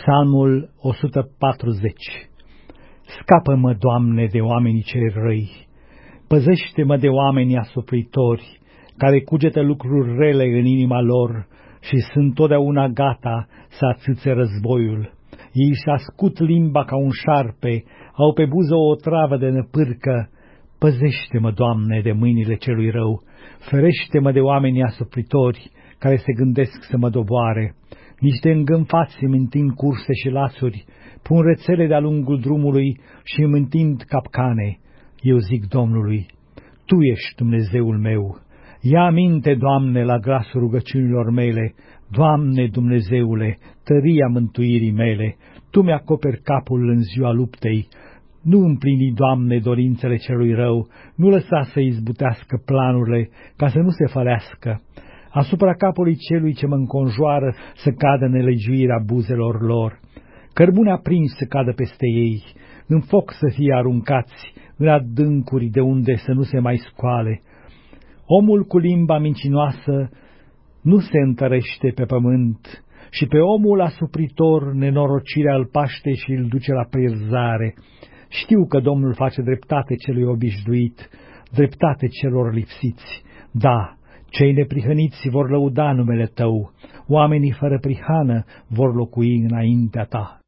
Psalmul 140. Scapă-mă, Doamne, de oamenii cei răi, păzește-mă de oamenii asupritori, care cugetă lucruri rele în inima lor și sunt totdeauna gata să atâțe războiul. Ei își ascut limba ca un șarpe, au pe buză o otravă de năpârcă. Păzește-mă, Doamne, de mâinile celui rău, ferește-mă de oamenii asupritori, care se gândesc să mă doboare. Niște îngânfați îmi întind curse și lațuri, pun rețele de-a lungul drumului și îmi întind capcane. Eu zic Domnului: Tu ești Dumnezeul meu. Ia aminte, Doamne, la glasul rugăciunilor mele. Doamne Dumnezeule, tăria mântuirii mele, Tu mi-acoperi capul în ziua luptei. Nu împlini, Doamne, dorințele celui rău, nu lăsa să izbutească planurile, ca să nu se fălească. Asupra capului celui ce mă înconjoară să cadă nelegiuirea buzelor lor. Cărbune aprins să cadă peste ei, în foc să fie aruncați, în adâncuri de unde să nu se mai scoale. Omul cu limba mincinoasă nu se întărește pe pământ, și pe omul asupritor nenorocirea îl paște și îl duce la pierzare. Știu că Domnul face dreptate celui obișnuit, dreptate celor lipsiți. Da, cei neprihăniți vor lăuda numele Tău, oamenii fără prihană vor locui înaintea Ta.